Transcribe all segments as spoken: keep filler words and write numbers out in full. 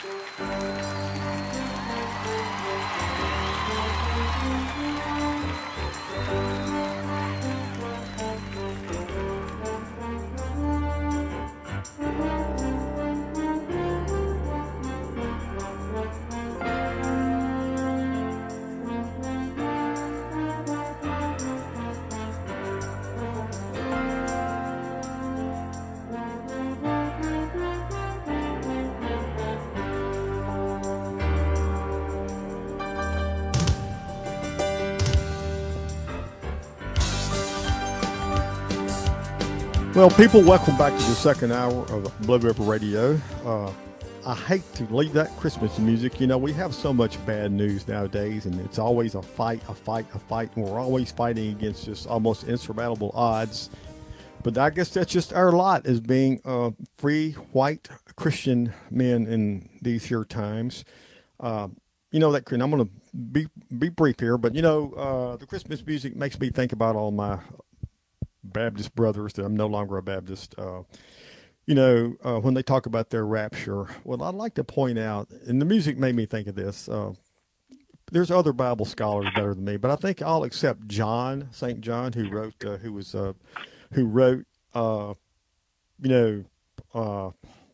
Well, people, welcome back to the second hour of Blood River Radio. Uh, I hate to leave that Christmas music. You know, we have so much bad news nowadays, and it's always a fight, a fight, a fight, and we're always fighting against just almost insurmountable odds. But I guess that's just our lot as being uh, free, white Christian men in these here times. Uh, you know, that, and I'm going to be be brief here, but, you know, uh, the Christmas music makes me think about all my Baptist brothers that I'm no longer a Baptist. Uh, you know, uh, when they talk about their rapture, well, I'd like to point out, and the music made me think of this. Uh, there's other Bible scholars better than me, but I think I'll accept John, Saint John, who wrote, uh, who was, uh, who wrote, uh, you know, uh,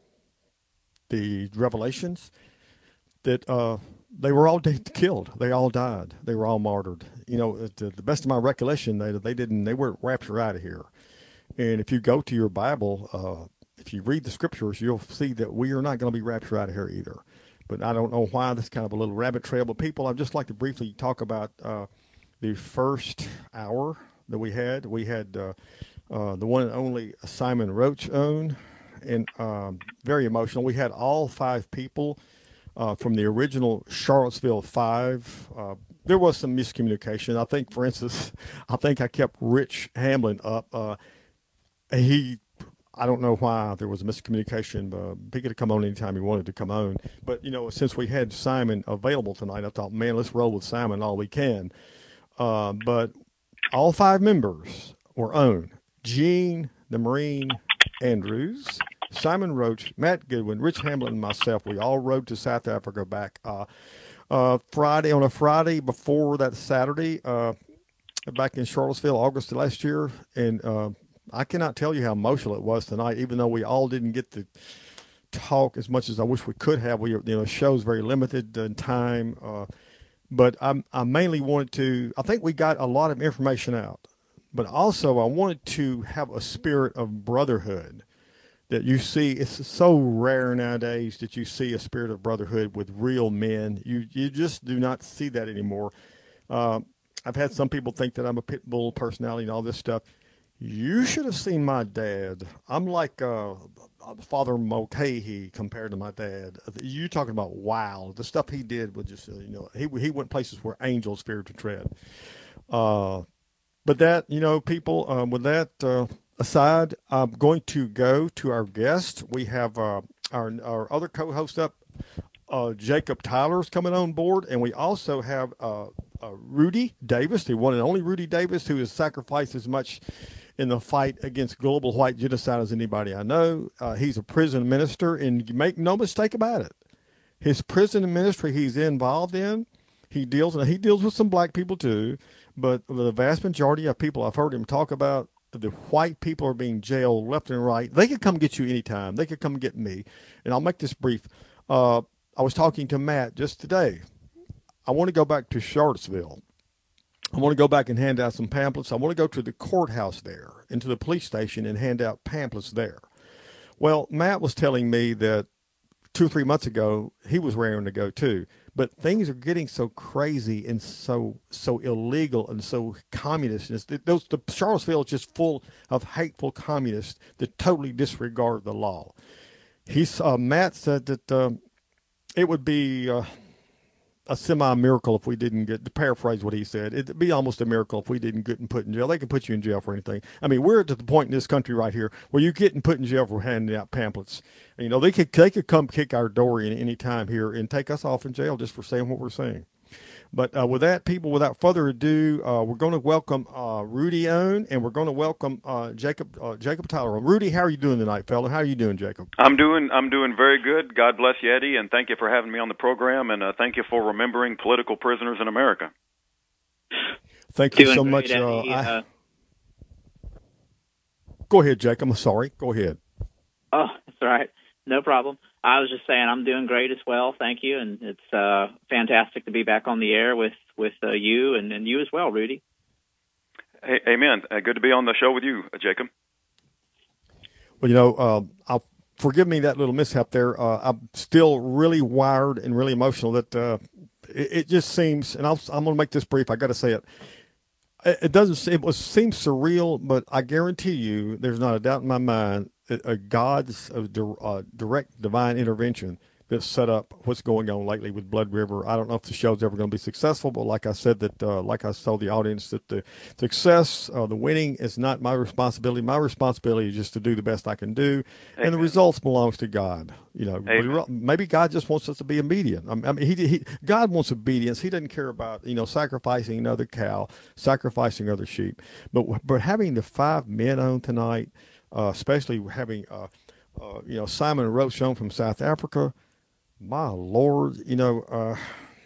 the Revelations. That uh, they were all killed. They all died. They were all martyred. You know, to the best of my recollection, they they didn't. They weren't raptured out of here. And if you go to your Bible, uh, if you read the scriptures, you'll see that we are not going to be raptured out of here either. But I don't know why. This is kind of a little rabbit trail. But people, I'd just like to briefly talk about uh, the first hour that we had. We had uh, uh, the one and only Simon Roach on, and um, very emotional. We had all five people uh, from the original Charlottesville Five. Uh, there was some miscommunication. I think, for instance, I think I kept Rich Hamlin up. Uh, he, I don't know why there was a miscommunication. But he could have come on anytime he wanted to come on. But, you know, since we had Simon available tonight, I thought, man, let's roll with Simon all we can. Uh, but all five members were on. Gene, the Marine Andrews, Simon Roach, Matt Goodwin, Rich Hamlin, and myself. We all rode to South Africa back uh, uh, Friday, on a Friday before that Saturday, uh, back in Charlottesville, August of last year. And uh, I cannot tell you how emotional it was tonight, even though we all didn't get to talk as much as I wish we could have. We, you know, the show's very limited in time. Uh, but I, I mainly wanted to, I think we got a lot of information out. But also, I wanted to have a spirit of brotherhood that you see. It's so rare nowadays that you see a spirit of brotherhood with real men. You you just do not see that anymore. Uh, I've had some people think that I'm a pit bull personality and all this stuff. You should have seen my dad. I'm like uh, Father Mulcahy compared to my dad. You talking about wow, the stuff he did was just, you know, he he went places where angels feared to tread. Uh, But that, you know, people, um, with that uh, aside, I'm going to go to our guest. We have uh, our our other co-host up, uh, Jacob Tyler's coming on board. And we also have uh, uh, Rudy Davis, the one and only Rudy Davis, who has sacrificed as much in the fight against global white genocide as anybody I know. Uh, he's a prison minister, and make no mistake about it. His prison ministry he's involved in, he deals, and he deals with some black people too. But the vast majority of people I've heard him talk about, the white people are being jailed left and right. They could come get you anytime. They could come get me. And I'll make this brief. Uh, I was talking to Matt just today. I want to go back to Charlottesville. I want to go back and hand out some pamphlets. I want to go to the courthouse there and to the police station and hand out pamphlets there. Well, Matt was telling me that two or three months ago, he was raring to go too. But things are getting so crazy and so so illegal and so communist. And it's, those, the Charlottesville is just full of hateful communists that totally disregard the law. He's uh, Matt said that um, it would be uh, a semi-miracle if we didn't get, to paraphrase what he said, it'd be almost a miracle if we didn't get put in jail. They can put you in jail for anything. I mean, we're at the point in this country right here where you're getting put in jail for handing out pamphlets. And, you know, they could, they could come kick our door in any time here and take us off in jail just for saying what we're saying. But uh, with that, people, without further ado, uh, we're going to welcome uh, Rudy Owen, and we're going to welcome uh, Jacob uh, Jacob Tyler. Rudy, how are you doing tonight, fella? How are you doing, Jacob? I'm doing I'm doing very good. God bless you, Eddie, and thank you for having me on the program, and uh, thank you for remembering political prisoners in America. Thank you doing so great, much. Uh, Eddie. I... Uh, Go ahead, Jacob. I'm sorry. Go ahead. oh, that's all right. No problem. I was just saying I'm doing great as well. Thank you, and it's uh, fantastic to be back on the air with with uh, you and, and you as well, Rudy. Hey, amen. Uh, good to be on the show with you, uh, Jacob. Well, you know, uh, I'll forgive me that little mishap there. Uh, I'm still really wired and really emotional. That uh, it, it just seems, and I'll, I'm going to make this brief. I got to say it. It, it doesn't. It was seems surreal, but I guarantee you, there's not a doubt in my mind that a God's uh, uh, direct divine intervention that set up what's going on lately with Blood River. I don't know if the show's ever going to be successful, but like I said, that uh, like I told the audience, that the success, uh, the winning is not my responsibility. My responsibility is just to do the best I can do, Amen. And the results belongs to God. You know, Amen. Maybe God just wants us to be obedient. I mean, he, he, God wants obedience. He doesn't care about, you know, sacrificing another cow, sacrificing other sheep. But but having the five men on tonight, uh, especially having, uh, uh, you know, Simon Rochon from South Africa. My Lord, you know, uh,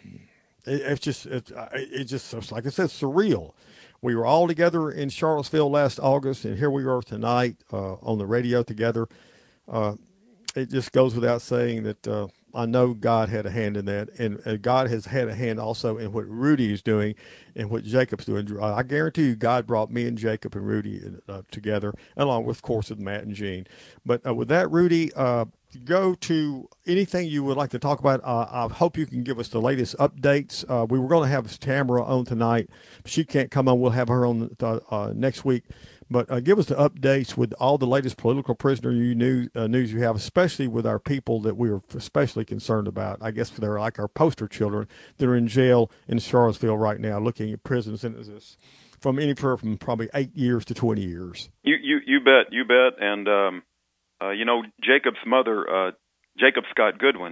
it, it's just, it, it just, it's like I said, surreal. We were all together in Charlottesville last August, and here we are tonight uh, on the radio together. Uh, it just goes without saying that uh, I know God had a hand in that, and uh, God has had a hand also in what Rudy is doing and what Jacob's doing. I guarantee you God brought me and Jacob and Rudy uh, together, along with, of course, with Matt and Gene. But uh, with that, Rudy, uh, go to anything you would like to talk about. Uh, I hope you can give us the latest updates. Uh, we were going to have Tamara on tonight. She can't come on. We'll have her on the, uh, next week. But uh, give us the updates with all the latest political prisoner you knew, uh, news you have, especially with our people that we are especially concerned about. I guess they're like our poster children that are in jail in Charlottesville right now, looking at prison sentences from anywhere from probably eight years to twenty years. You you you bet, you bet. And, um, uh, you know, Jacob's mother, uh, Jacob Scott Goodwin,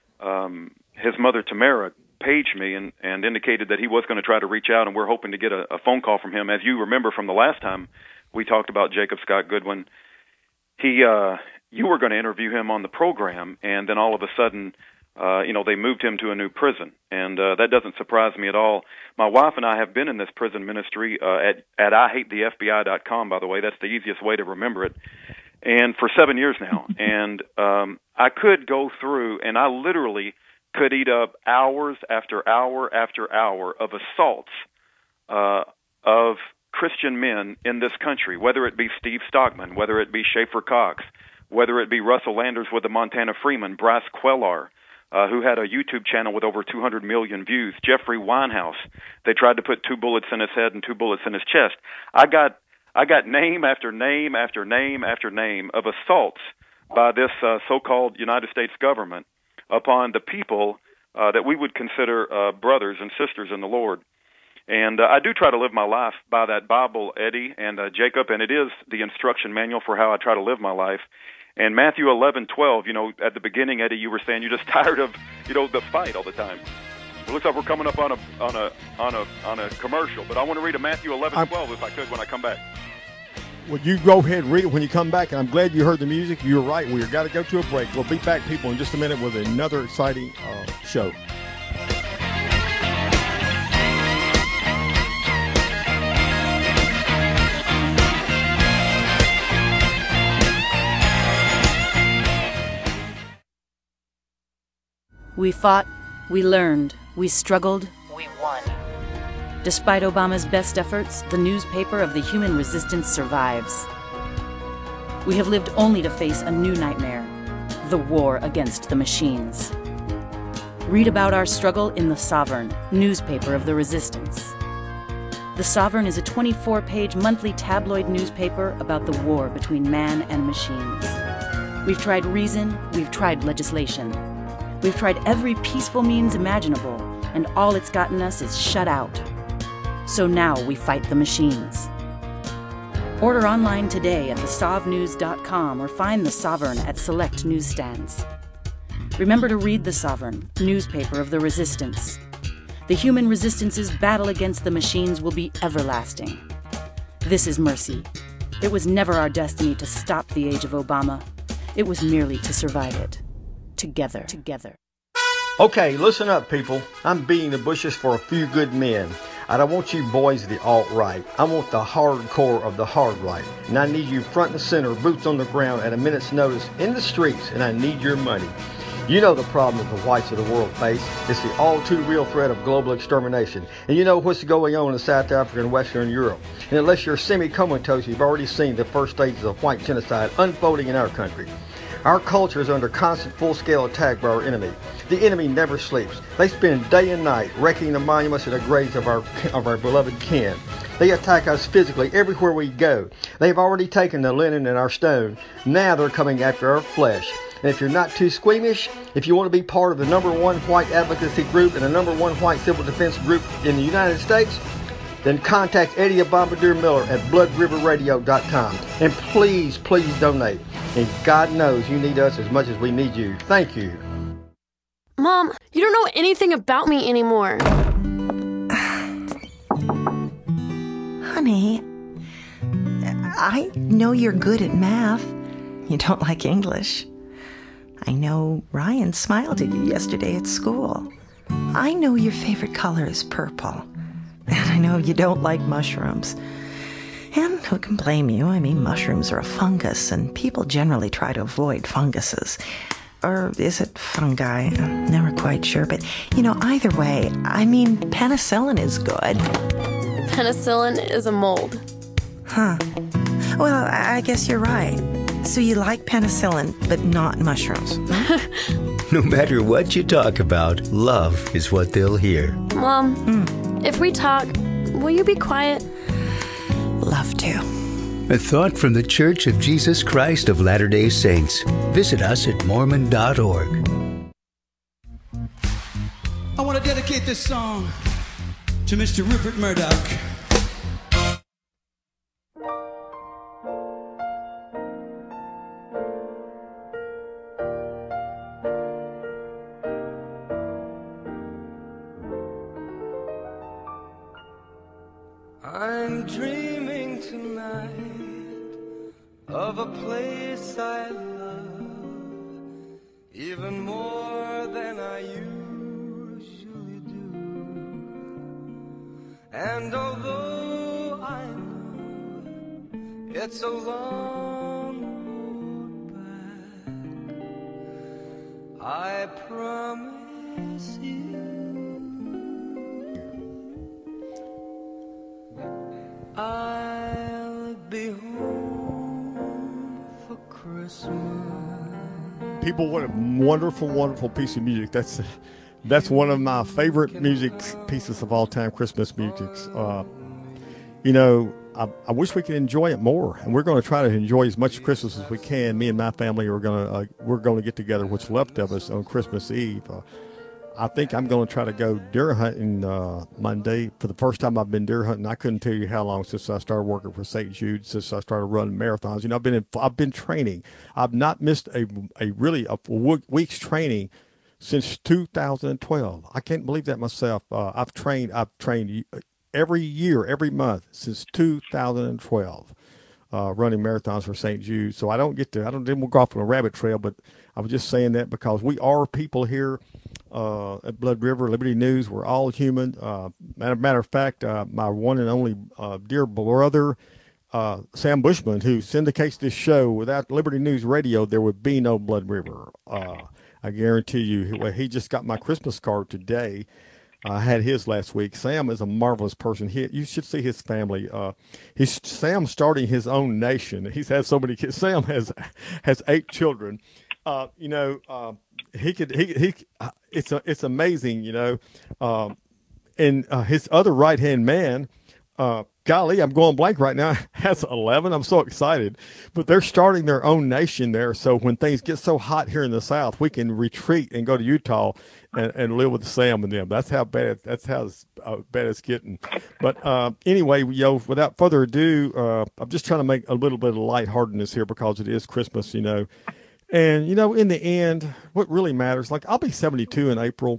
um, his mother Tamara, paged me and, and indicated that he was going to try to reach out, and we're hoping to get a, a phone call from him. As you remember from the last time we talked about Jacob Scott Goodwin, he, uh, you were going to interview him on the program, and then all of a sudden, uh, you know, they moved him to a new prison, and uh, that doesn't surprise me at all. My wife and I have been in this prison ministry uh, at, at I hate the F B I dot com, by the way. That's the easiest way to remember it, and for seven years now. And um, I could go through, and I literally could eat up hours after hour after hour of assaults uh, of Christian men in this country, whether it be Steve Stockman, whether it be Schaefer Cox, whether it be Russell Landers with the Montana Freeman, Bryce Quellar, uh, who had a YouTube channel with over two hundred million views, Jeffrey Winehouse. They tried to put two bullets in his head and two bullets in his chest. I got I got name after name after name after name of assaults by this uh, so-called United States government upon the people uh, that we would consider uh, brothers and sisters in the Lord. And uh, I do try to live my life by that Bible, Eddie and uh, Jacob, and it is the instruction manual for how I try to live my life. And Matthew eleven twelve, you know, at the beginning, Eddie, you were saying you're just tired of, you know, the fight all the time. It looks like we're coming up on a on a on a on a commercial, but I want to read a Matthew eleven twelve if I could when I come back. Well, you go ahead and read it when you come back, and I'm glad you heard the music. You're right. We've got to go to a break. We'll be back, people, in just a minute with another exciting uh, show. We fought, we learned, we struggled, we won. Despite Obama's best efforts, the newspaper of the human resistance survives. We have lived only to face a new nightmare, the war against the machines. Read about our struggle in The Sovereign, newspaper of the resistance. The Sovereign is a twenty-four page monthly tabloid newspaper about the war between man and machines. We've tried reason, we've tried legislation. We've tried every peaceful means imaginable, and all it's gotten us is shut out. So now we fight the machines. Order online today at the sov news dot com or find The Sovereign at select newsstands. Remember to read The Sovereign, newspaper of the resistance. The human resistance's battle against the machines will be everlasting. This is Mercy. It was never our destiny to stop the age of Obama. It was merely to survive it. Together. Together. Okay, listen up, people. I'm beating the bushes for a few good men. I don't want you boys of the alt-right. I want the hardcore of the hard right. And I need you front and center, boots on the ground at a minute's notice in the streets, and I need your money. You know the problem that the whites of the world face. It's the all-too-real threat of global extermination. And you know what's going on in South Africa and Western Europe. And unless you're semi-comatose, you've already seen the first stages of white genocide unfolding in our country. Our culture is under constant full-scale attack by our enemy. The enemy never sleeps. They spend day and night wrecking the monuments and the graves of our of our beloved kin. They attack us physically everywhere we go. They've already taken the linen and our stone. Now they're coming after our flesh. And if you're not too squeamish, if you want to be part of the number one white advocacy group and the number one white civil defense group in the United States, then contact Eddie Bombardier Miller at blood river radio dot com. And please, please donate. And God knows you need us as much as we need you. Thank you. Mom, you don't know anything about me anymore. Honey, I know you're good at math. You don't like English. I know Ryan smiled at you yesterday at school. I know your favorite color is purple. And I know you don't like mushrooms. And who can blame you? I mean, mushrooms are a fungus, and people generally try to avoid funguses. Or is it fungi? I'm never quite sure. But, you know, either way, I mean, penicillin is good. Penicillin is a mold. Huh. Well, I guess you're right. So you like penicillin, but not mushrooms. No matter what you talk about, love is what they'll hear. Mom, Mm. if we talk, will you be quiet? Love to. A thought from the Church of Jesus Christ of Latter-day Saints. Visit us at mormon dot org. I want to dedicate this song to Mister Rupert Murdoch. I'm dreaming tonight of a place I love even more than I usually do. And although I know it's a long road back, I promise you I'll be home for Christmas. People, what a wonderful, wonderful piece of music. That's that's one of my favorite music pieces of all time, Christmas music. Uh, you know, I, I wish we could enjoy it more, and we're going to try to enjoy as much Christmas as we can. Me and my family are going to uh, we're going to get together what's left of us on Christmas Eve. Uh, I think I'm going to try to go deer hunting uh, Monday. For the first time I've been deer hunting, I couldn't tell you how long since I started working for Saint Jude, since I started running marathons. You know, I've been in, I've been training. I've not missed a a really a week's training since two thousand twelve. I can't believe that myself. Uh, I've trained. I've trained every year, every month since two thousand twelve. Uh, running marathons for Saint Jude. So I don't get to, I don't, didn't go off on a rabbit trail, but I was just saying that because we are people here uh, at Blood River, Liberty News. We're all human. Uh, matter, matter of fact, uh, my one and only uh, dear brother, uh, Sam Bushman, who syndicates this show, without Liberty News Radio, there would be no Blood River. Uh, I guarantee you. Well, he just got my Christmas card today. I had his last week. Sam is a marvelous person. He, you should see his family. Uh, he's Sam starting his own nation. He's had so many kids. Sam has has eight children. Uh, you know, uh, he could he he. Uh, it's a, it's amazing. You know, um, and uh, his other right hand man. Uh, golly, I'm going blank right now. Has eleven. I'm so excited. But they're starting their own nation there. So when things get so hot here in the South, we can retreat and go to Utah and, and live with Sam and them. That's how bad. That's how uh, bad it's getting. But uh, anyway, you know, without further ado, uh, I'm just trying to make a little bit of lightheartedness here because it is Christmas, you know. And you know, in the end, what really matters, like I'll be seventy-two in April.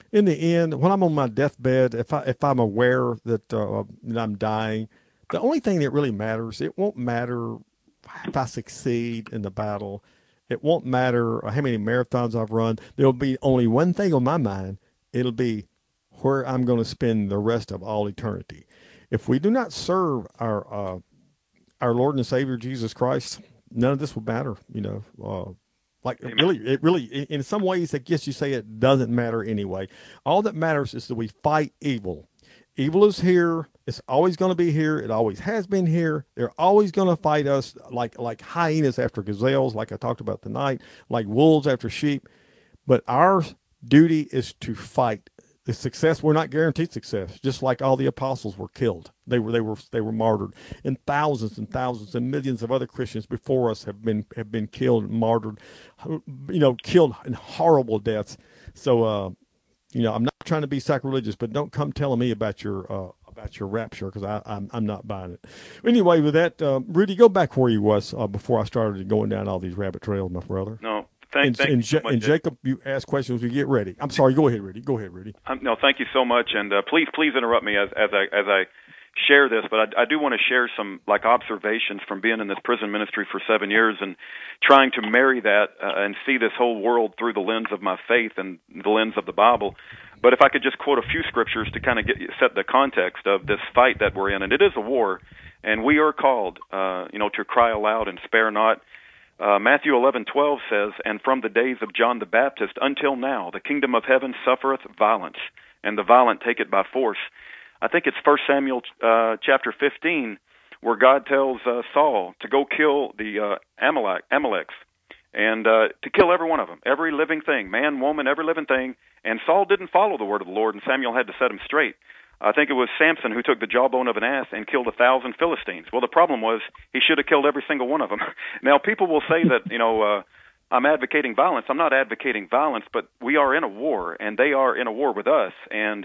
in the end, when I'm on my deathbed, if I if I'm aware that, uh, that I'm dying, the only thing that really matters, it won't matter if I succeed in the battle. It won't matter how many marathons I've run. There'll be only one thing on my mind. It'll be where I'm going to spend the rest of all eternity. If we do not serve our uh, our Lord and Savior Jesus Christ, none of this will matter. You know, uh, like it really, it really, in some ways, I guess you say it doesn't matter anyway. All that matters is that we fight evil. Evil is here. It's always going to be here. It always has been here. They're always going to fight us like like hyenas after gazelles, like I talked about tonight, like wolves after sheep. But our duty is to fight. The success, we're not guaranteed success, just like all the apostles were killed. They were they were they were martyred. And thousands and thousands and millions of other Christians before us have been have been killed and martyred, you know, killed in horrible deaths. So uh You know, I'm not trying to be sacrilegious, but don't come telling me about your uh, about your rapture, because I'm I'm not buying it. Anyway, with that, uh, Rudy, go back where you was uh, before I started going down all these rabbit trails, my brother. No, thank, and, thank and, you so Ja- much. and Jacob, you ask questions when you get ready. I'm sorry. Go ahead, Rudy. Go ahead, Rudy. Um, no, thank you so much, and uh, please please interrupt me as as I as I share this, but I, I do want to share some like observations from being in this prison ministry for seven years and trying to marry that uh, and see this whole world through the lens of my faith and the lens of the Bible. But if I could just quote a few scriptures to kind of get set the context of this fight that we're in, and it is a war, and we are called, uh, you know, to cry aloud and spare not. Uh, Matthew eleven twelve says, "And from the days of John the Baptist until now, the kingdom of heaven suffereth violence, and the violent take it by force." I think it's First Samuel uh, chapter fifteen, where God tells uh, Saul to go kill the uh, Amalek, Amaleks, and uh, to kill every one of them, every living thing, man, woman, every living thing. And Saul didn't follow the word of the Lord, and Samuel had to set him straight. I think it was Samson who took the jawbone of an ass and killed a thousand Philistines. Well, the problem was he should have killed every single one of them. Now, people will say that, you know, uh, I'm advocating violence. I'm not advocating violence, but we are in a war, and they are in a war with us. And,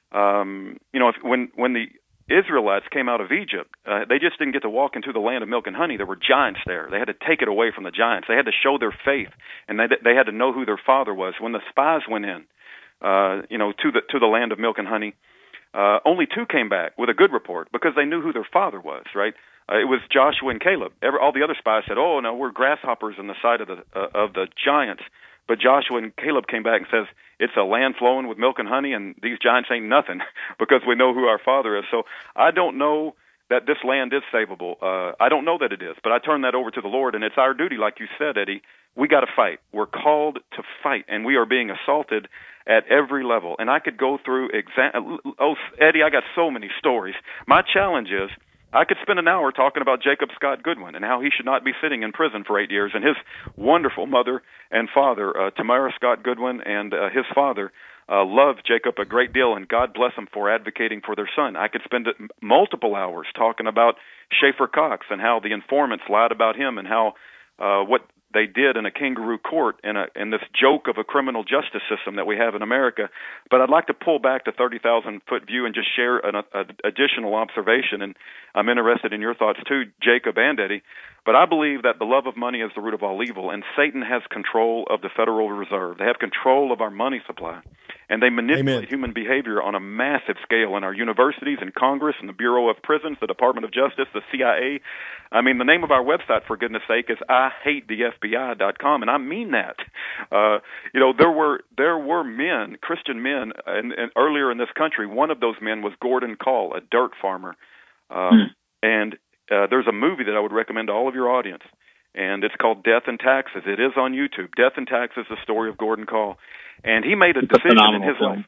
um, you know, if, when when the Israelites came out of Egypt, uh, they just didn't get to walk into the land of milk and honey. There were giants there. They had to take it away from the giants. They had to show their faith, and they they had to know who their father was. When the spies went in, uh, you know, to the to the land of milk and honey, uh, only two came back with a good report because they knew who their father was. Right? Uh, it was Joshua and Caleb. Every, all the other spies said, "Oh no, we're grasshoppers in the sight of the uh, of the giants." But Joshua and Caleb came back and says, it's a land flowing with milk and honey, and these giants ain't nothing because we know who our father is. So I don't know that this land is savable. Uh, I don't know that it is, but I turn that over to the Lord, and it's our duty, like you said, Eddie. We got to fight. We're called to fight, and we are being assaulted at every level. And I could go through exa- oh, Eddie, I got so many stories. My challenge is, I could spend an hour talking about Jacob Scott Goodwin and how he should not be sitting in prison for eight years, and his wonderful mother and father, uh, Tamara Scott Goodwin, and uh, his father uh, loved Jacob a great deal, and God bless them for advocating for their son. I could spend multiple hours talking about Schaefer Cox and how the informants lied about him and how uh, what they did in a kangaroo court in, a, in this joke of a criminal justice system that we have in America. But I'd like to pull back the thirty thousand foot view and just share an a, additional observation, and I'm interested in your thoughts too, Jacob and Eddie. But I believe that the love of money is the root of all evil, and Satan has control of the Federal Reserve. They have control of our money supply, and they manipulate Amen. human behavior on a massive scale in our universities and Congress and the Bureau of Prisons, the Department of Justice, the C I A. I mean, the name of our website, for goodness sake, is I hate the F B I dot com, and I mean that. Uh, you know, there were there were men, Christian men, and, and earlier in this country. One of those men was Gordon Call, a dirt farmer, um, mm. and uh, there's a movie that I would recommend to all of your audience, and it's called Death and Taxes. It is on YouTube. Death and Taxes: The Story of Gordon Call, and he made a it's decision a in his film. life.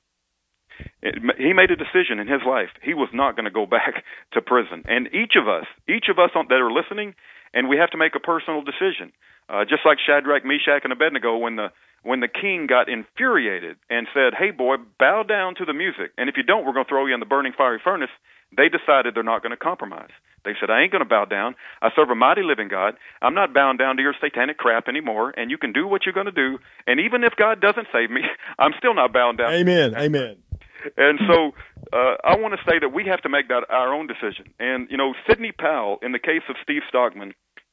It, he made a decision in his life. He was not going to go back to prison. And each of us, each of us on, that are listening, and we have to make a personal decision. Uh, just like Shadrach, Meshach, and Abednego, when the when the king got infuriated and said, "Hey, boy, bow down to the music, and if you don't, we're going to throw you in the burning fiery furnace," they decided they're not going to compromise. They said, "I ain't going to bow down. I serve a mighty living God. I'm not bound down to your satanic crap anymore, and you can do what you're going to do. And even if God doesn't save me, I'm still not bound down." Amen. Amen. And so uh, I want to say that we have to make that our own decision. And, you know, Sidney Powell, in the case of Steve Stockman,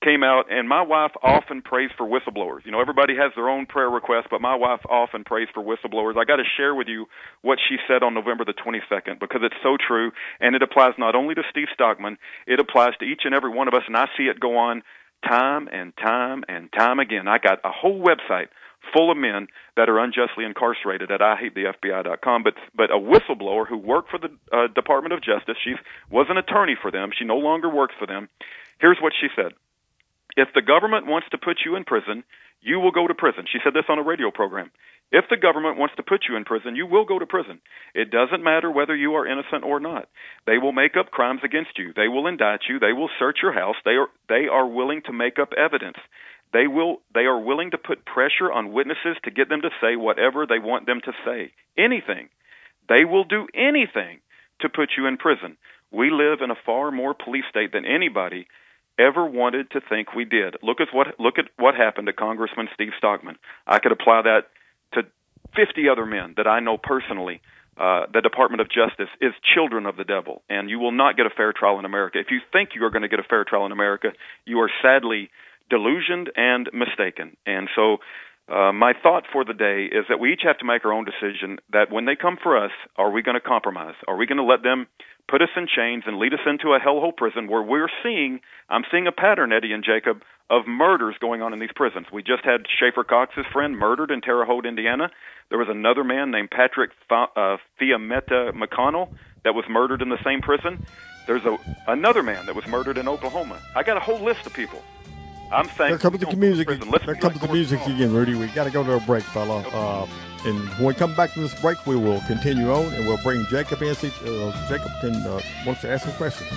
came out, and my wife often prays for whistleblowers. You know, everybody has their own prayer requests, but my wife often prays for whistleblowers. I got to share with you what she said on November the twenty-second, because it's so true, and it applies not only to Steve Stockman, it applies to each and every one of us, and I see it go on time and time and time again. I got a whole website full of men that are unjustly incarcerated at I hate the F B I dot com, but but a whistleblower who worked for the uh, Department of Justice, she was an attorney for them, she no longer works for them. Here's what she said. If the government wants to put you in prison, you will go to prison. She said this on a radio program. If the government wants to put you in prison, you will go to prison. It doesn't matter whether you are innocent or not. They will make up crimes against you. They will indict you. They will search your house. They are they are willing to make up evidence. They will they are willing to put pressure on witnesses to get them to say whatever they want them to say. Anything. They will do anything to put you in prison. We live in a far more police state than anybody ever wanted to think we did. Look at what look at what happened to Congressman Steve Stockman. I could apply that to fifty other men that I know personally. Uh, the Department of Justice is children of the devil, and you will not get a fair trial in America. If you think you are going to get a fair trial in America, you are sadly delusioned and mistaken. And so uh, my thought for the day is that we each have to make our own decision that when they come for us, are we going to compromise? Are we going to let them put us in chains and lead us into a hellhole prison where we're seeing, I'm seeing a pattern, Eddie and Jacob, of murders going on in these prisons. We just had Schaefer Cox's friend murdered in Terre Haute, Indiana. There was another man named Patrick Fa- uh, Fiametta McConnell that was murdered in the same prison. There's a another man that was murdered in Oklahoma. I got a whole list of people. I'm saying, there comes the music. There comes the music again, Rudy. We got to go to a break, fella. Uh, and when we come back from this break, we will continue on, and we'll bring Jacob in. See, uh, Jacob can uh, wants to ask some questions.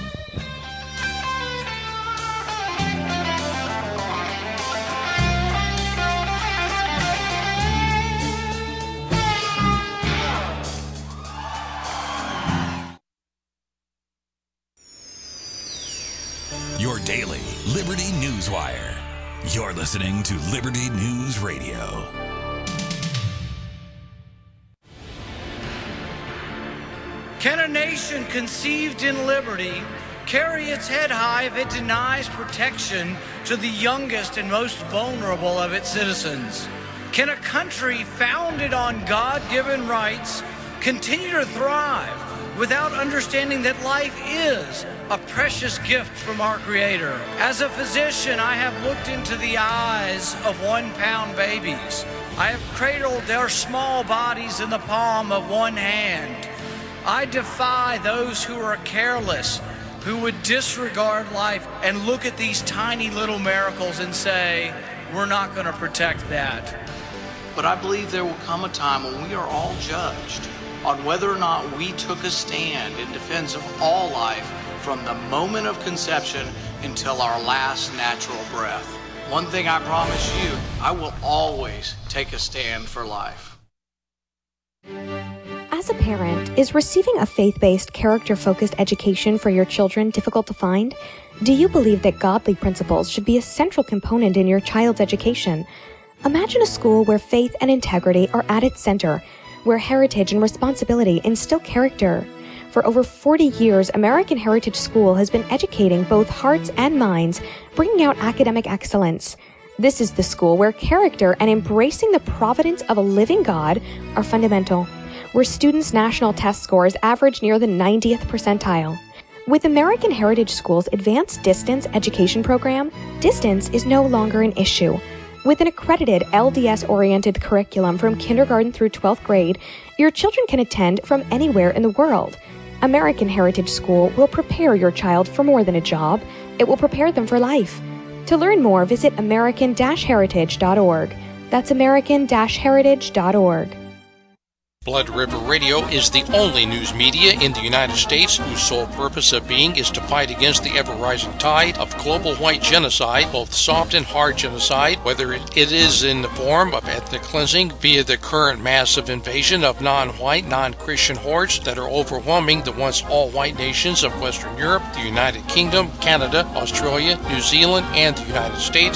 Your daily Liberty News Wire. You're listening to Liberty News Radio. Can a nation conceived in liberty carry its head high if it denies protection to the youngest and most vulnerable of its citizens? Can a country founded on God-given rights continue to thrive without understanding that life is a precious gift from our Creator? As a physician, I have looked into the eyes of one-pound babies. I have cradled their small bodies in the palm of one hand. I defy those who are careless, who would disregard life and look at these tiny little miracles and say, we're not going to protect that. But I believe there will come a time when we are all judged on whether or not we took a stand in defense of all life from the moment of conception until our last natural breath. One thing I promise you, I will always take a stand for life. As a parent, is receiving a faith-based, character-focused education for your children difficult to find? Do you believe that godly principles should be a central component in your child's education? Imagine a school where faith and integrity are at its center, where heritage and responsibility instill character. For over forty years, American Heritage School has been educating both hearts and minds, bringing out academic excellence. This is the school where character and embracing the providence of a living God are fundamental, where students' national test scores average near the ninetieth percentile. With American Heritage School's advanced distance education program, distance is no longer an issue. With an accredited L D S-oriented curriculum from kindergarten through twelfth grade, your children can attend from anywhere in the world. American Heritage School will prepare your child for more than a job. It will prepare them for life. To learn more, visit american dash heritage dot org. That's american dash heritage dot org. Blood River Radio is the only news media in the United States whose sole purpose of being is to fight against the ever-rising tide of global white genocide, both soft and hard genocide, whether it is in the form of ethnic cleansing via the current massive invasion of non-white, non-Christian hordes that are overwhelming the once all-white nations of Western Europe, the United Kingdom, Canada, Australia, New Zealand, and the United States, or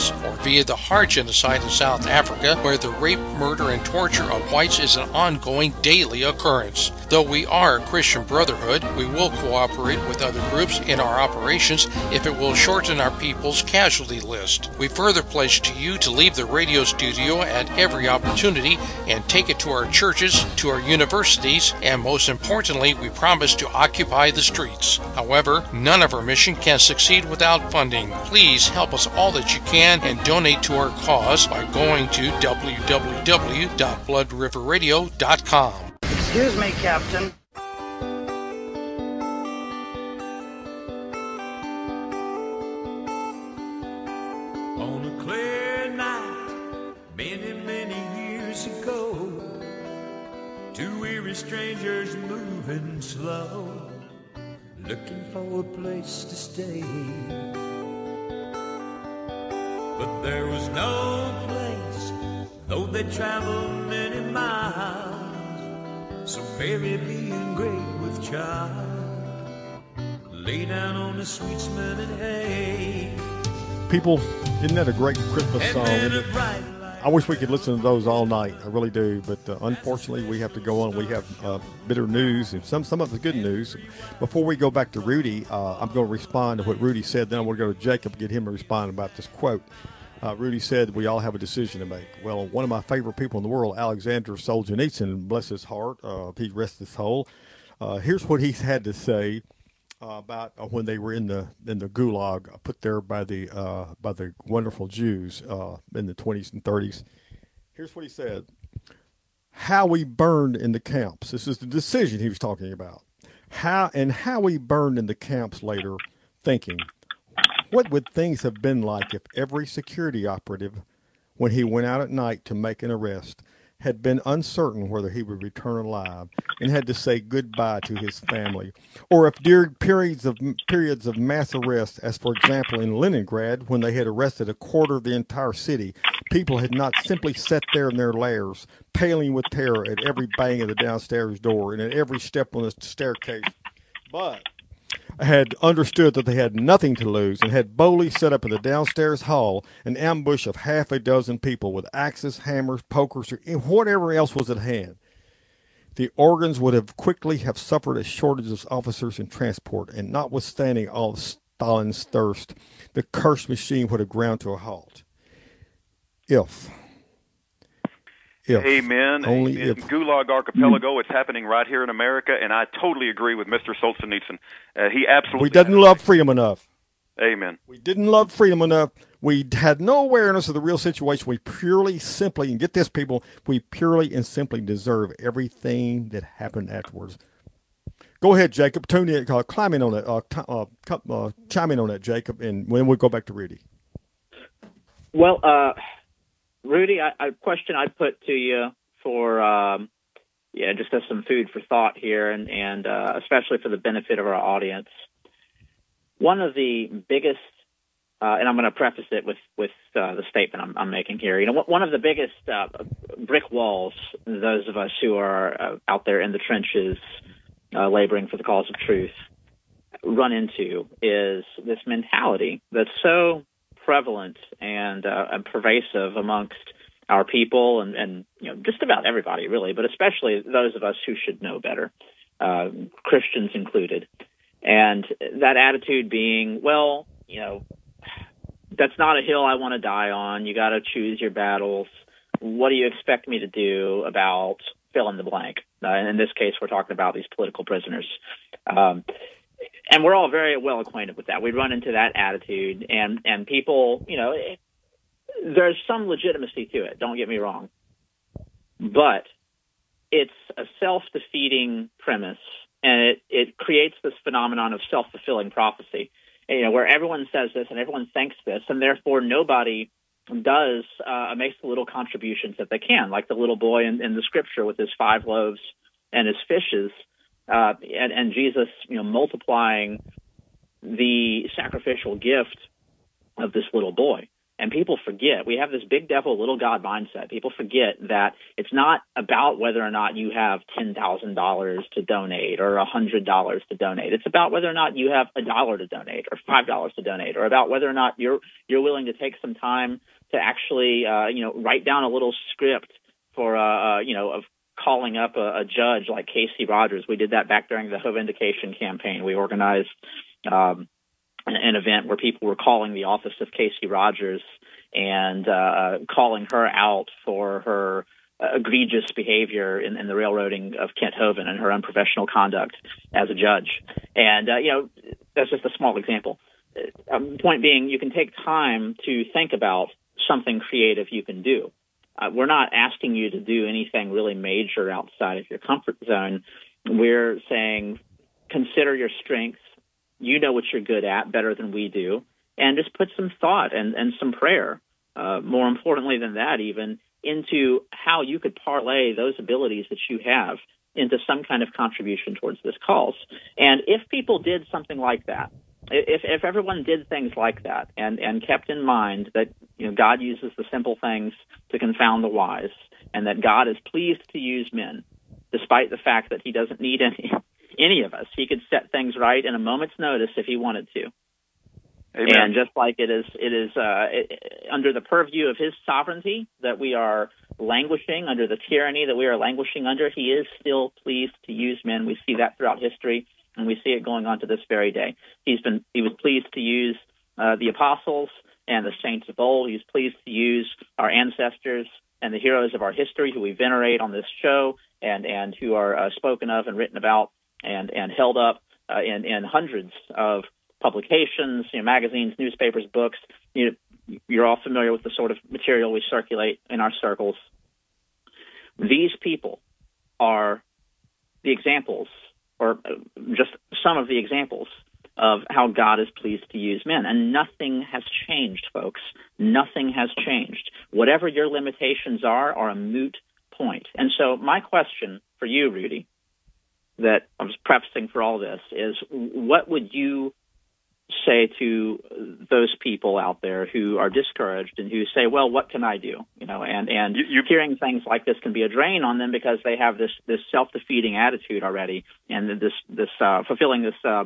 via the hard genocide in South Africa, where the rape, murder, and torture of whites is an ongoing daily occurrence. Though we are a Christian brotherhood, we will cooperate with other groups in our operations if it will shorten our people's casualty list. We further pledge to you to leave the radio studio at every opportunity and take it to our churches, to our universities, and most importantly, we promise to occupy the streets. However, none of our mission can succeed without funding. Please help us all that you can and donate to our cause by going to w w w dot blood river radio dot com. Excuse me, Captain. On a clear night, many, many years ago, two weary strangers moving slow, looking for a place to stay. But there was no place, though they traveled many miles. So Mary, being great with child, lay down on the sweet smelling hay. People, isn't that a great Christmas song? Isn't it? I wish we could listen to those all night. I really do. But uh, unfortunately, we have to go on. We have uh, bitter news, and some some of the good news. Before we go back to Rudy, uh, I'm going to respond to what Rudy said. Then I'm going to go to Jacob and get him to respond about this quote. Uh, Rudy said, we all have a decision to make. Well, one of my favorite people in the world, Alexander Solzhenitsyn, bless his heart, uh, he rests his soul. Uh, here's what he's had to say uh, about uh, when they were in the in the gulag, put there by the uh, by the wonderful Jews uh, in the twenties and thirties. Here's what he said: how we burned in the camps. This is the decision he was talking about. How and how we burned in the camps later, thinking, what would things have been like if every security operative, when he went out at night to make an arrest, had been uncertain whether he would return alive and had to say goodbye to his family? Or if during periods of periods of mass arrest, as for example in Leningrad, when they had arrested a quarter of the entire city, people had not simply sat there in their lairs, paling with terror at every bang of the downstairs door and at every step on the staircase, but had understood that they had nothing to lose and had boldly set up in the downstairs hall an ambush of half a dozen people with axes, hammers, pokers, or whatever else was at hand. The organs would have quickly have suffered a shortage of officers and transport, and notwithstanding all of Stalin's thirst, the cursed machine would have ground to a halt. If... If, Amen. Only in if. Gulag Archipelago, it's happening right here in America, and I totally agree with Mister Solzhenitsyn. Uh, he absolutely. We didn't love freedom enough. Amen. We didn't love freedom enough. We had no awareness of the real situation. We purely, simply, and get this, people, we purely and simply deserve everything that happened afterwards. Go ahead, Jacob. Tune in, uh, climb in on that. Uh, t- uh, uh, chime in on that, Jacob, and then we'll go back to Rudy. Well, uh. Rudy, I, a question I'd put to you for, um, yeah, just as some food for thought here, and, and uh, especially for the benefit of our audience. One of the biggest, uh, and I'm going to preface it with with uh, the statement I'm, I'm making here. You know, one of the biggest uh, brick walls those of us who are uh, out there in the trenches, uh, laboring for the cause of truth, run into is this mentality that's so prevalent and, uh, and pervasive amongst our people and, and, you know, just about everybody really, but especially those of us who should know better, uh, Christians included. And that attitude being, well, you know, that's not a hill I want to die on. You got to choose your battles. What do you expect me to do about fill in the blank? Uh, and in this case, we're talking about these political prisoners. Um, And we're all very well acquainted with that. We run into that attitude, and, and people, you know, it, there's some legitimacy to it, don't get me wrong. But it's a self-defeating premise, and it, it creates this phenomenon of self-fulfilling prophecy, and, you know, where everyone says this and everyone thinks this, and therefore nobody does, uh, makes the little contributions that they can, like the little boy in, in the scripture with his five loaves and his fishes. Uh, and, and Jesus, you know, multiplying the sacrificial gift of this little boy. And people forget, we have this big devil, little God mindset. People forget that it's not about whether or not you have ten thousand dollars to donate or one hundred dollars to donate. It's about whether or not you have a dollar to donate or five dollars to donate, or about whether or not you're you're willing to take some time to actually, uh, you know, write down a little script for, uh, uh, you know, of calling up a, a judge like Casey Rogers. We did that back during the Hope Vindication campaign. We organized um, an, an event where people were calling the office of Casey Rogers and uh, calling her out for her uh, egregious behavior in, in the railroading of Kent Hovind and her unprofessional conduct as a judge. And, uh, you know, that's just a small example. Uh, point being, you can take time to think about something creative you can do. Uh, we're not asking you to do anything really major outside of your comfort zone. We're saying consider your strengths. You know what you're good at better than we do, and just put some thought and, and some prayer, uh, more importantly than that even, into how you could parlay those abilities that you have into some kind of contribution towards this cause. And if people did something like that, If if everyone did things like that and, and kept in mind that, you know, God uses the simple things to confound the wise, and that God is pleased to use men, despite the fact that he doesn't need any any of us. He could set things right in a moment's notice if he wanted to. Amen. And just like it is it is uh, it, under the purview of his sovereignty that we are languishing, under the tyranny that we are languishing under, he is still pleased to use men. We see that throughout history. And we see it going on to this very day. He's been he was pleased to use uh, the apostles and the saints of old. He's pleased to use our ancestors and the heroes of our history who we venerate on this show and, and who are uh, spoken of and written about and, and held up uh, in, in hundreds of publications, you know, magazines, newspapers, books. You know, you're all familiar with the sort of material we circulate in our circles. These people are the examples, or just some of the examples of how God is pleased to use men. And nothing has changed, folks. Nothing has changed. Whatever your limitations are, are a moot point. And so my question for you, Rudy, that I was prefacing for all this, is what would you say to those people out there who are discouraged and who say, well, what can I do? You know, and, and you, you, hearing things like this can be a drain on them because they have this, this self-defeating attitude already, and this, this, uh, fulfilling this, uh,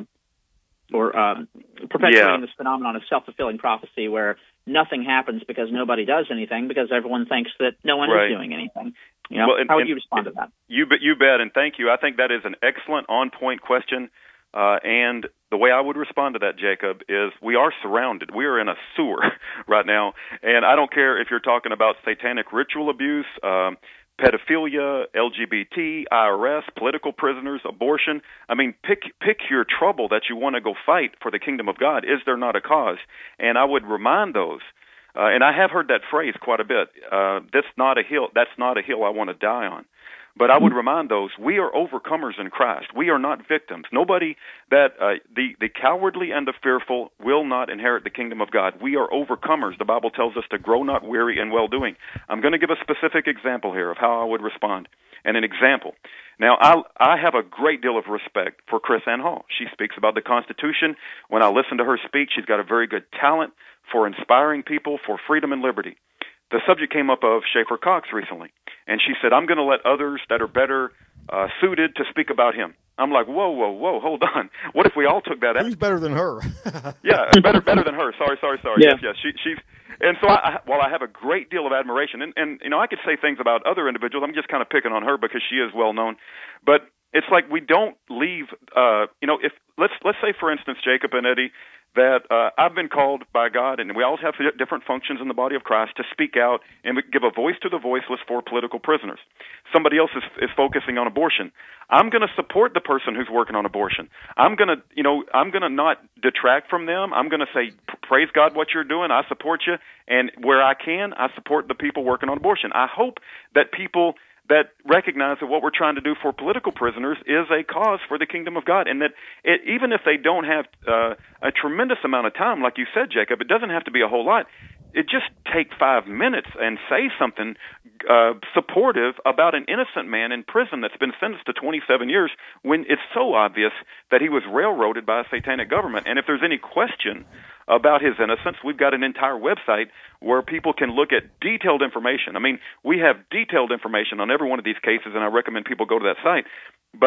or, um, perpetuating yeah. this phenomenon of self-fulfilling prophecy where nothing happens because nobody does anything because everyone thinks that no one right. is doing anything. You know, well, and, how would and, you respond to that? You bet, you bet, and thank you. I think that is an excellent on-point question. Uh, and the way I would respond to that, Jacob, is we are surrounded. We are in a sewer right now. And I don't care if you're talking about satanic ritual abuse, um, pedophilia, L G B T, I R S, political prisoners, abortion. I mean, pick pick your trouble that you want to go fight for the kingdom of God. Is there not a cause? And I would remind those, uh, and I have heard that phrase quite a bit, uh, that's not a hill, that's not a hill I want to die on. But I would remind those, we are overcomers in Christ. We are not victims. Nobody that, uh, the, the cowardly and the fearful will not inherit the kingdom of God. We are overcomers. The Bible tells us to grow not weary in well-doing. I'm going to give a specific example here of how I would respond. And an example. Now, I, I have a great deal of respect for Chris Ann Hall. She speaks about the Constitution. When I listen to her speak, she's got a very good talent for inspiring people for freedom and liberty. The subject came up of Schaefer Cox recently, and she said, I'm going to let others that are better uh, suited to speak about him. I'm like, whoa, whoa, whoa, hold on. What if we all took that? Who's better than her? yeah, better better than her. Sorry, sorry, sorry. Yeah. Yes, yes. She, she's, and so I, I, while I have a great deal of admiration, and, and, you know, I could say things about other individuals, I'm just kind of picking on her because she is well known. But it's like we don't leave, uh, you know, if let's let's say, for instance, Jacob and Eddie, that uh, I've been called by God, and we all have different functions in the body of Christ, to speak out and give a voice to the voiceless for political prisoners. Somebody else is, is focusing on abortion. I'm going to support the person who's working on abortion. I'm going to, you know, I'm going to not detract from them. I'm going to say, praise God what you're doing. I support you. And where I can, I support the people working on abortion. I hope that people that recognize that what we're trying to do for political prisoners is a cause for the kingdom of God, and that it, even if they don't have uh, a tremendous amount of time, like you said, Jacob, it doesn't have to be a whole lot. It just take five minutes and say something uh, supportive about an innocent man in prison that's been sentenced to twenty-seven years when it's so obvious that he was railroaded by a satanic government. And if there's any question about his innocence, we've got an entire website where people can look at detailed information. I mean, we have detailed information on every one of these cases, and I recommend people go to that site. But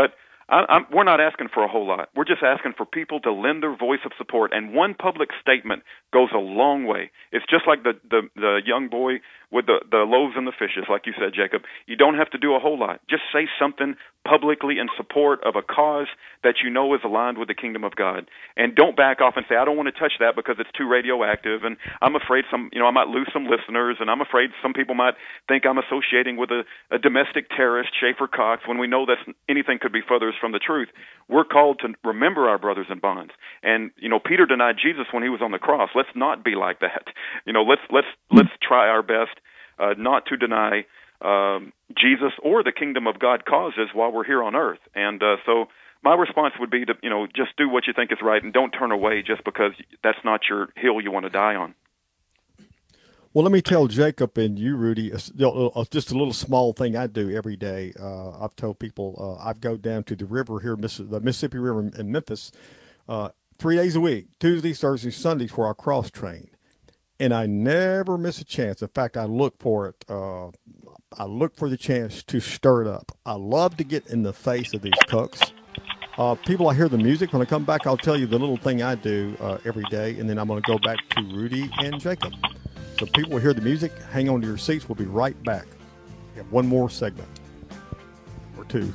I, I'm, we're not asking for a whole lot. We're just asking for people to lend their voice of support, and one public statement goes a long way. It's just like the, the, the young boy with the, the loaves and the fishes, like you said, Jacob. You don't have to do a whole lot. Just say something publicly in support of a cause that you know is aligned with the kingdom of God. And don't back off and say, I don't want to touch that because it's too radioactive, and I'm afraid some, you know, I might lose some listeners, and I'm afraid some people might think I'm associating with a, a domestic terrorist, Schaefer Cox, when we know that anything could be furthest from the truth. We're called to remember our brothers in bonds. And, you know, Peter denied Jesus when he was on the cross. Let's not be like that. You know, let's let's let's try our best uh, not to deny um, Jesus or the kingdom of God causes while we're here on earth. And uh, so my response would be to, you know, just do what you think is right and don't turn away just because that's not your hill you want to die on. Well, let me tell Jacob and you, Rudy, just a little small thing I do every day. Uh, I've told people uh, I go down to the river here, the Mississippi River in Memphis, uh, three days a week, Tuesdays, Thursdays, Sundays, where I cross train. And I never miss a chance. In fact, I look for it. Uh, I look for the chance to stir it up. I love to get in the face of these cooks. Uh, people, I hear the music. When I come back, I'll tell you the little thing I do uh, every day, and then I'm going to go back to Rudy and Jacob. So people will hear the music. Hang on to your seats. We'll be right back. We have one more segment or two.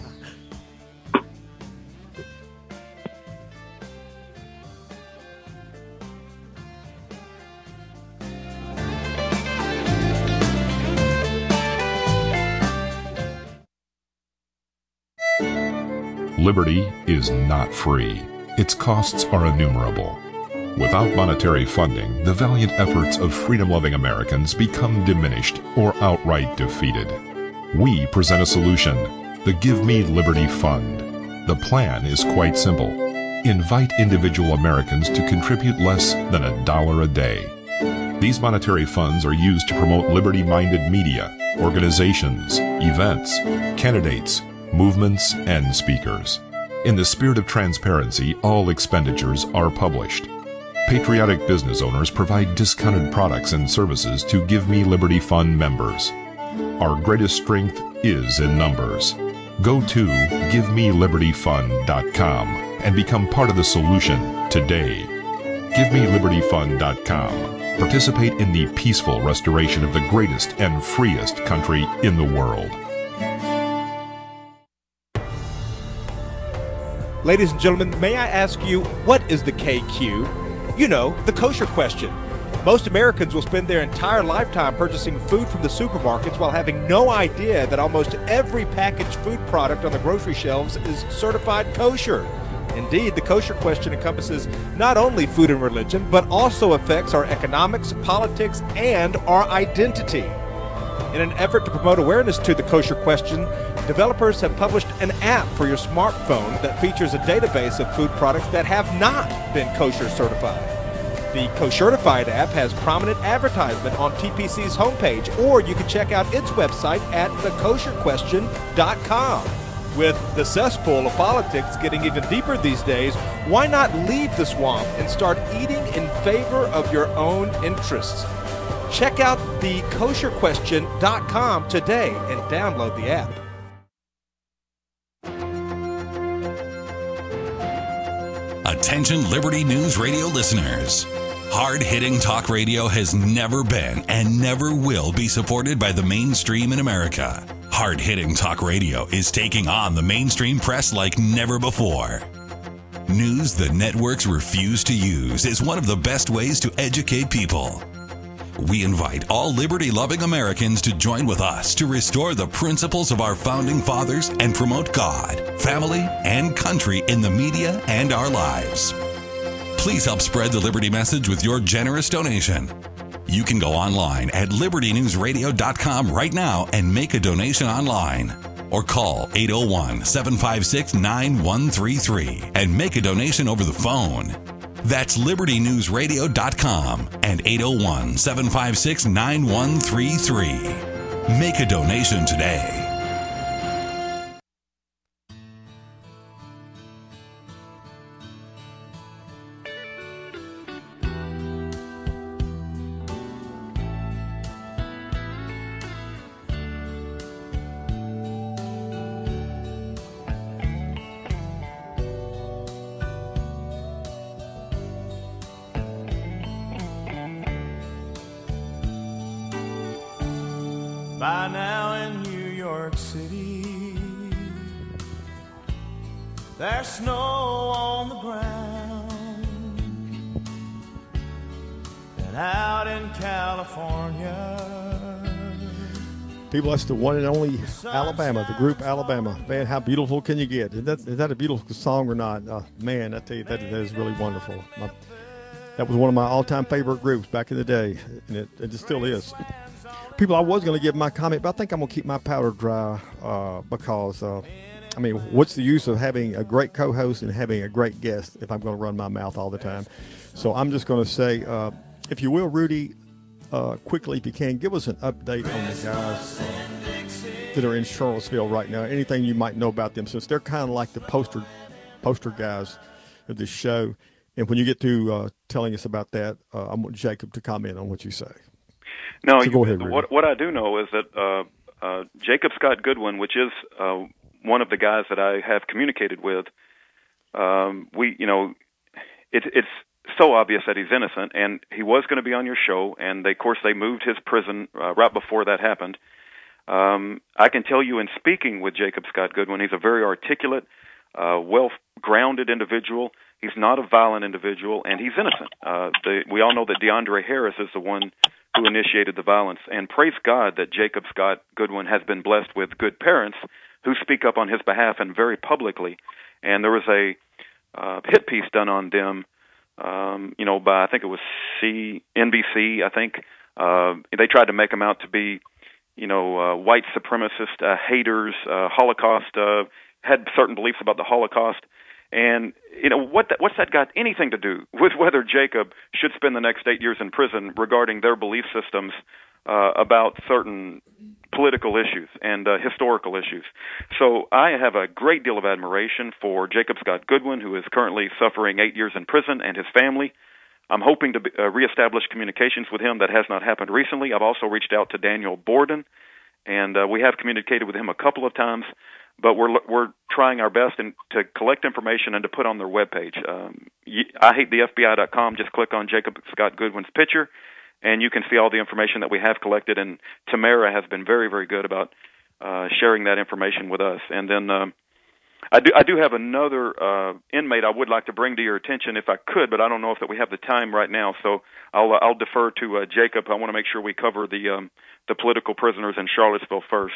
Liberty is not free. Its costs are innumerable. Without monetary funding, the valiant efforts of freedom-loving Americans become diminished or outright defeated. We present a solution, the Give Me Liberty Fund. The plan is quite simple. Invite individual Americans to contribute less than a dollar a day. These monetary funds are used to promote liberty-minded media, organizations, events, candidates, movements, and speakers. In the spirit of transparency, all expenditures are published. Patriotic business owners provide discounted products and services to Give Me Liberty Fund members. Our greatest strength is in numbers. Go to give me liberty fund dot com and become part of the solution today. give me liberty fund dot com. Participate in the peaceful restoration of the greatest and freest country in the world. Ladies and gentlemen, may I ask you, what is the K Q? You know, the kosher question. Most Americans will spend their entire lifetime purchasing food from the supermarkets while having no idea that almost every packaged food product on the grocery shelves is certified kosher. Indeed, the kosher question encompasses not only food and religion, but also affects our economics, politics, and our identity. In an effort to promote awareness to the kosher question, developers have published an app for your smartphone that features a database of food products that have not been kosher certified. The Koshertified app has prominent advertisement on T P C's homepage, or you can check out its website at the kosher question dot com. With the cesspool of politics getting even deeper these days, why not leave the swamp and start eating in favor of your own interests? Check out the kosher question dot com today and download the app. Attention Liberty News Radio listeners. Hard-hitting talk radio has never been and never will be supported by the mainstream in America. Hard-hitting talk radio is taking on the mainstream press like never before. News the networks refuse to use is one of the best ways to educate people. We invite all liberty-loving Americans to join with us to restore the principles of our founding fathers and promote God, family, and country in the media and our lives. Please help spread the Liberty message with your generous donation. You can go online at liberty news radio dot com right now and make a donation online. Or call eight oh one, seven five six, nine one three three and make a donation over the phone. That's liberty news radio dot com and eight oh one, seven five six, nine one three three. Make a donation today. by now in New York City. There's snow on the ground, and out in California. People, that's the one and only Alabama, the group Alabama. Man, how beautiful can you get? Is that, is that a beautiful song or not? Uh, man, I tell you, that, that is really wonderful. My, that was one of my all-time favorite groups back in the day, and it, it still is. People, I was going to give my comment, but I think I'm going to keep my powder dry uh, because, uh, I mean, what's the use of having a great co-host and having a great guest if I'm going to run my mouth all the time? So I'm just going to say, uh, if you will, Rudy, Uh, quickly, if you can, give us an update on the guys uh, that are in Charlottesville right now. Anything you might know about them, since they're kind of like the poster poster guys of this show. And when you get to uh, telling us about that, uh, I want Jacob to comment on what you say. No, so you, go ahead, Rudy. what, what I do know is that uh, uh, Jacob Scott Goodwin, which is uh, one of the guys that I have communicated with, um, we, you know, it, it's so obvious that he's innocent, and he was going to be on your show, and they, of course they moved his prison uh, right before that happened. Um, I can tell you in speaking with Jacob Scott Goodwin, he's a very articulate, uh, well-grounded individual. He's not a violent individual, and he's innocent. Uh, the, we all know that DeAndre Harris is the one who initiated the violence, and praise God that Jacob Scott Goodwin has been blessed with good parents who speak up on his behalf and very publicly. And there was a uh, hit piece done on them Um, you know, by I think it was C N B C. I think uh, they tried to make them out to be, you know, uh, white supremacist uh, haters, uh, Holocaust, uh, had certain beliefs about the Holocaust, and you know what? That, what's that got anything to do with whether Jacob should spend the next eight years in prison regarding their belief systems uh, about certain political issues and uh, historical issues? So I have a great deal of admiration for Jacob Scott Goodwin, who is currently suffering eight years in prison, and his family. I'm hoping to be, uh, reestablish communications with him. That has not happened recently. I've also reached out to Daniel Borden, and uh, we have communicated with him a couple of times, but we're we're trying our best in, to collect information and to put on their webpage. Um, I hate the F B I dot com. Just click on Jacob Scott Goodwin's picture, and you can see all the information that we have collected. And Tamara has been very, very good about uh, sharing that information with us. And then um, I do I do have another uh, inmate I would like to bring to your attention if I could, but I don't know if that we have the time right now. So I'll I'll defer to uh, Jacob. I want to make sure we cover the um, the political prisoners in Charlottesville first.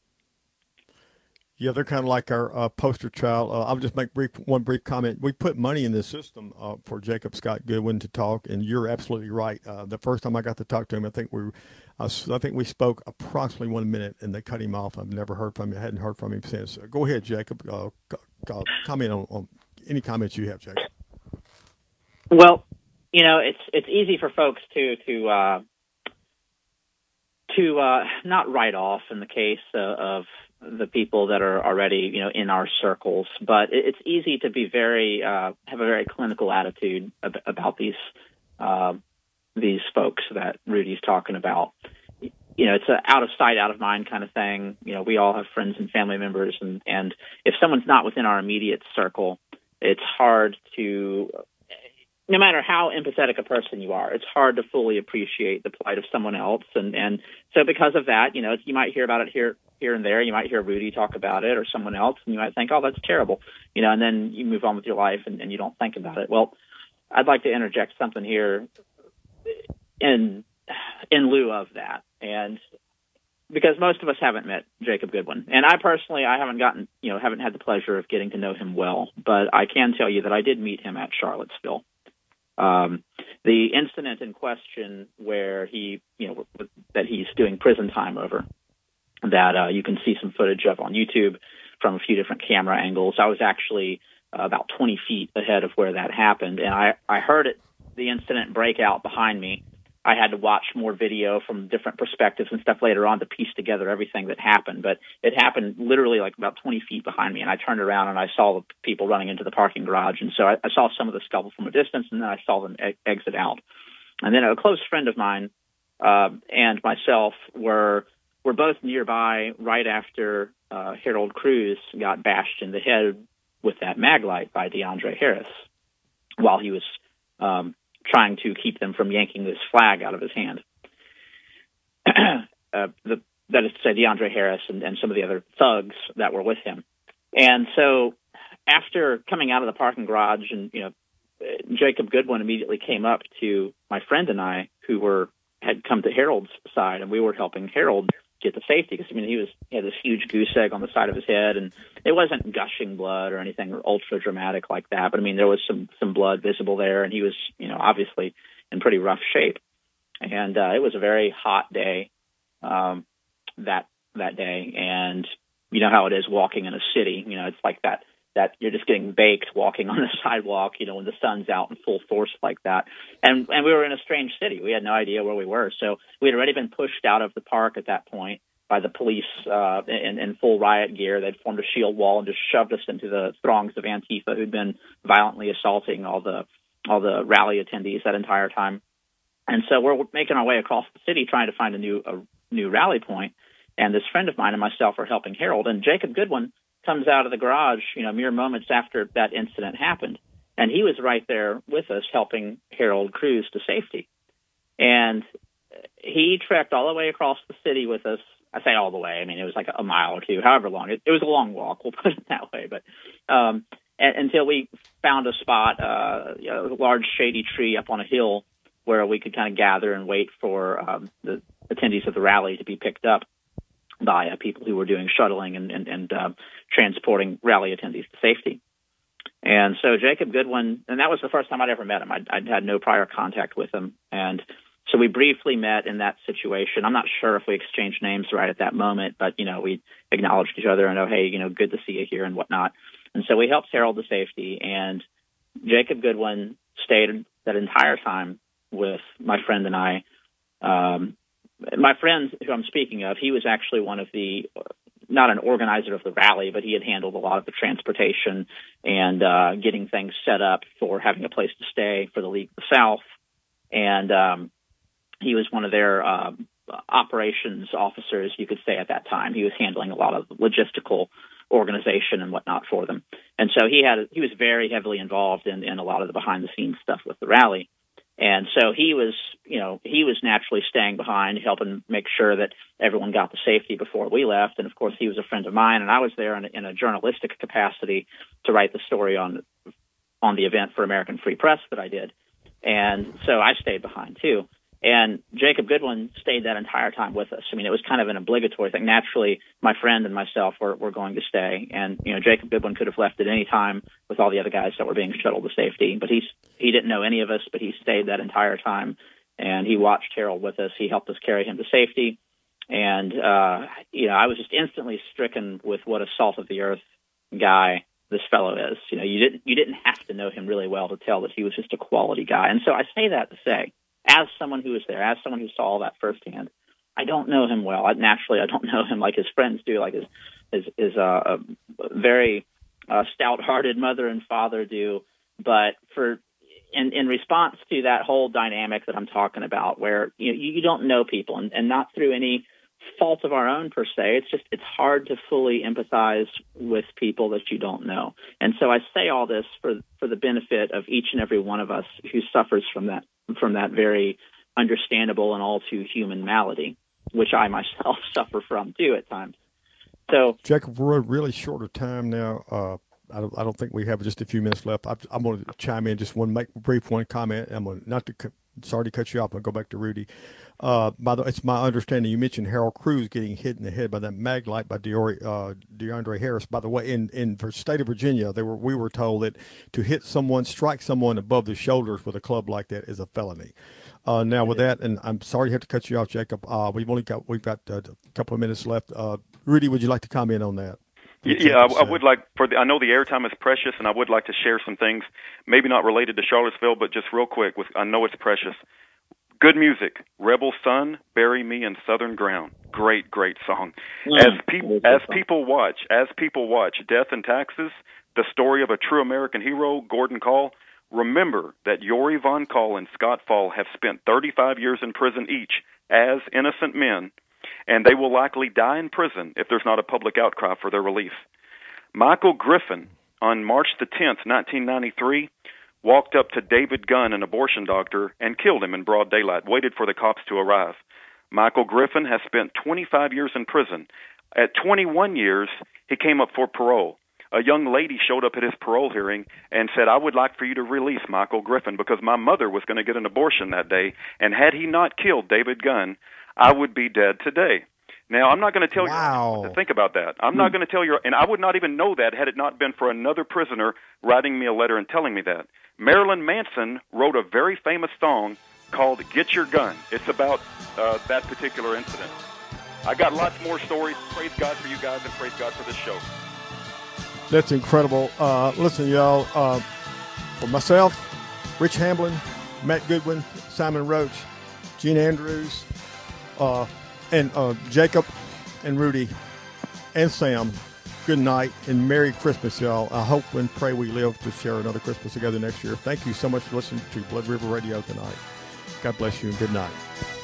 Yeah, they're kind of like our uh, poster child. Uh, I'll just make brief, one brief comment. We put money in this system uh, for Jacob Scott Goodwin to talk, and you're absolutely right. Uh, the first time I got to talk to him, I think we, I, I think we spoke approximately one minute, and they cut him off. I've never heard from him. I hadn't heard from him since. Uh, go ahead, Jacob. Uh, comment on, on any comments you have, Jacob. Well, you know, it's it's easy for folks to to uh, to uh, not write off in the case uh, of the people that are already, you know, in our circles, but it's easy to be very uh, have a very clinical attitude ab- about these uh, these folks that Rudy's talking about. You know, it's a out of sight, out of mind kind of thing. You know, we all have friends and family members, and and if someone's not within our immediate circle, it's hard to, no matter how empathetic a person you are, it's hard to fully appreciate the plight of someone else. And, and so because of that, you know, you might hear about it here, here and there. You might hear Rudy talk about it or someone else, and you might think, oh, that's terrible. You know, and then you move on with your life and, and you don't think about it. Well, I'd like to interject something here in, in lieu of that. And because most of us haven't met Jacob Goodwin. And I personally, I haven't gotten, you know, haven't had the pleasure of getting to know him well, but I can tell you that I did meet him at Charlottesville. Um, the incident in question where he, you know, that he's doing prison time over, that uh, you can see some footage of on YouTube from a few different camera angles. I was actually uh, about twenty feet ahead of where that happened, and I, I heard it, the incident break out behind me. I had to watch more video from different perspectives and stuff later on to piece together everything that happened. But it happened literally like about twenty feet behind me, and I turned around and I saw the people running into the parking garage. And so I, I saw some of the scuffle from a distance, and then I saw them e- exit out. And then a close friend of mine uh, and myself were were both nearby right after uh, Harold Cruz got bashed in the head with that mag light by DeAndre Harris while he was um, trying to keep them from yanking this flag out of his hand. uh, the that is to say DeAndre Harris and, and some of the other thugs that were with him. And so after coming out of the parking garage, and you know, Jacob Goodwin immediately came up to my friend and I, who were had come to Harold's side, and we were helping Harold get to safety, because I mean he was he had this huge goose egg on the side of his head, and it wasn't gushing blood or anything ultra dramatic like that, but I mean there was some some blood visible there, and he was you know obviously in pretty rough shape. And uh, it was a very hot day um, that that day, and you know how it is walking in a city. You know, it's like that. that you're just getting baked walking on the sidewalk, you know, when the sun's out in full force like that. And and we were in a strange city. We had no idea where we were. So we had already been pushed out of the park at that point by the police uh, in, in full riot gear. They'd formed a shield wall and just shoved us into the throngs of Antifa who'd been violently assaulting all the all the rally attendees that entire time. And so we're making our way across the city trying to find a new a new rally point. And this friend of mine and myself are helping Harold. And Jacob Goodwin comes out of the garage, you know, mere moments after that incident happened. And he was right there with us helping Harold cruise to safety. And he trekked all the way across the city with us. I say all the way. I mean, it was like a mile or two, however long. It, it was a long walk, we'll put it that way. But um, and, until we found a spot, uh, you know, a large shady tree up on a hill where we could kind of gather and wait for um, the attendees of the rally to be picked up by uh, people who were doing shuttling and, and, and uh, transporting rally attendees to safety. And so Jacob Goodwin, and that was the first time I'd ever met him. I'd, I'd had no prior contact with him. And so we briefly met in that situation. I'm not sure if we exchanged names right at that moment, but, you know, we acknowledged each other and, oh, hey, you know, good to see you here and whatnot. And so we helped Harold to safety. And Jacob Goodwin stayed that entire time with my friend and I. Um, My friend who I'm speaking of, he was actually one of the, not an organizer of the rally, but he had handled a lot of the transportation and uh, getting things set up for having a place to stay for the League of the South. And um, he was one of their uh, operations officers, you could say, at that time. He was handling a lot of logistical organization and whatnot for them. And so he had he was very heavily involved in, in a lot of the behind-the-scenes stuff with the rally. And so he was, you know, he was naturally staying behind, helping make sure that everyone got to safety before we left. And, of course, he was a friend of mine, and I was there in a, in a journalistic capacity to write the story on on the event for American Free Press that I did. And so I stayed behind, too. And Jacob Goodwin stayed that entire time with us. I mean, it was kind of an obligatory thing. Naturally, my friend and myself were, were going to stay. And, you know, Jacob Goodwin could have left at any time with all the other guys that were being shuttled to safety. But he's, he didn't know any of us, but he stayed that entire time. And he watched Harold with us. He helped us carry him to safety. And, uh, you know, I was just instantly stricken with what a salt of the earth guy this fellow is. You know, you didn't, you didn't have to know him really well to tell that he was just a quality guy. And so I say that to say, as someone who was there, as someone who saw all that firsthand, I don't know him well. I, naturally, I don't know him like his friends do, like his his, his uh, very uh, stout-hearted mother and father do. But for in, in response to that whole dynamic that I'm talking about, where you know, you don't know people, and, and not through any fault of our own per se, it's just it's hard to fully empathize with people that you don't know. And so I say all this for for the benefit of each and every one of us who suffers from that. from that very understandable and all too human malady, which I myself suffer from too at times. So, Jacob, we're really short of time now. Uh, I don't, I don't think we have just a few minutes left. I, I'm going to chime in just one, make brief one comment. I'm going to, not to, sorry to cut you off. I'll go back to Rudy. Uh, by the, it's my understanding you mentioned Harold Cruz getting hit in the head by that mag light by DeAndre, uh, DeAndre Harris. By the way, in in the state of Virginia, they were we were told that to hit someone, strike someone above the shoulders with a club like that is a felony. Uh, now with that, and I'm sorry to have to cut you off, Jacob. Uh, we've only got we've got uh, a couple of minutes left. Uh, Rudy, would you like to comment on that? Yeah, I, I would like for the. I know the airtime is precious, and I would like to share some things, maybe not related to Charlottesville, but just real quick. With I know it's precious. Good music, Rebel Sun, Bury Me in Southern Ground. Great, great song. Mm, as people, as people watch, as people watch Death and Taxes, the story of a true American hero, Gordon Call. Remember that Yori Von Call and Scott Fall have spent thirty-five years in prison each as innocent men, and they will likely die in prison if there's not a public outcry for their release. Michael Griffin, on March the tenth, nineteen ninety-three, walked up to David Gunn, an abortion doctor, and killed him in broad daylight, waited for the cops to arrive. Michael Griffin has spent twenty-five years in prison. At twenty-one years, he came up for parole. A young lady showed up at his parole hearing and said, I would like for you to release Michael Griffin because my mother was going to get an abortion that day, and had he not killed David Gunn, I would be dead today. Now, I'm not going to tell wow. you what to think about that. I'm hmm. not going to tell you, and I would not even know that had it not been for another prisoner writing me a letter and telling me that. Marilyn Manson wrote a very famous song called Get Your Gun. It's about uh, that particular incident. I got lots more stories. Praise God for you guys and praise God for this show. That's incredible. Uh, listen, y'all, uh, for myself, Rich Hamblin, Matt Goodwin, Simon Roach, Gene Andrews, uh, and uh, Jacob and Rudy and Sam, good night and Merry Christmas, y'all. I hope and pray we live to share another Christmas together next year. Thank you so much for listening to Blood River Radio tonight. God bless you and good night.